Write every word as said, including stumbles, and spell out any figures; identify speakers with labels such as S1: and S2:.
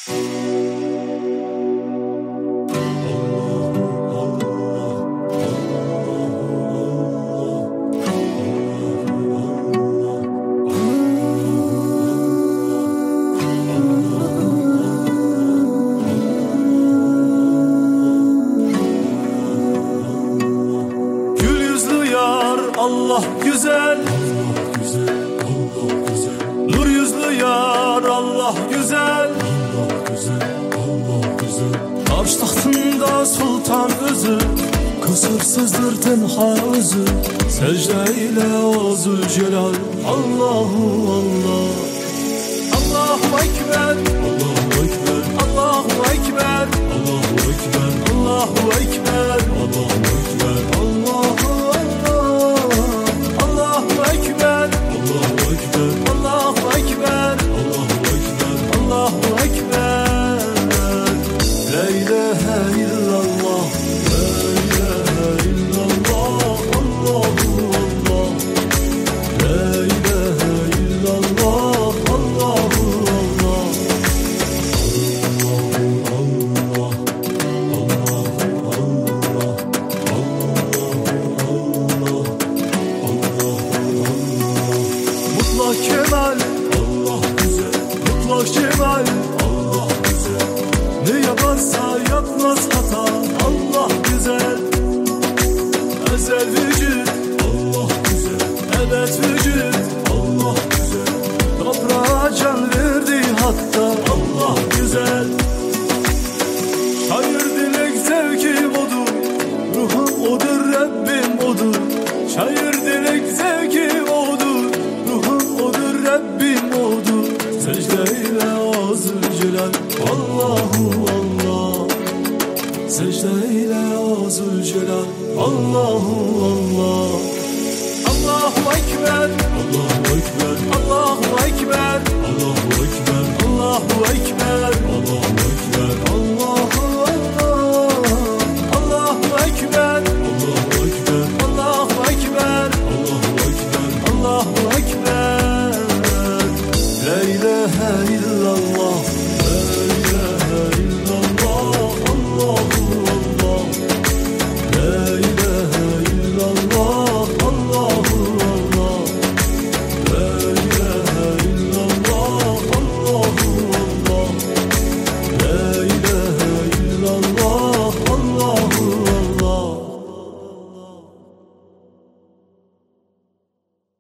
S1: Allah güzel, Allah güzel, Allah güzel. Nur yüzlü yar Allah güzel, Allah güzel, Allah güzel. Arş tahtında sultan özü, kusursuzdur tenha özü. Secde ile o Zülcelal Allahu Allah. Allahu Ekber, Allahu Ekber, Allahu Ekber, Allahu Ekber, Allahu Ekber, Allahu Ekber, Allahu Kemal, Allah güzel, mutlak cemal, Allah güzel. Ne yaparsa yapmaz hata, Allah güzel. Ezel vücut, Allah güzel. Evet vücut, Allah güzel. Toprağa can verdi hatta, Allah güzel. Şair dilek zevki odur, ruhum odur, Rabbim odur. Şair dilek zevki odur, Rabbim odur. Secdeyle o Zülcelal Allahu Allah. Secdeyle o Zülcelal Allahu Allah. Allahu Ekber, Allahu Ekber, Allahu Ekber, Allahu Ekber, Allahu Ekber, Allahu Ekber, Allahu Allah. Allahu Ekber, Allahu Ekber, Allahu Ekber, Allahu Ekber, Allahu Ekber. La ilahe illallah.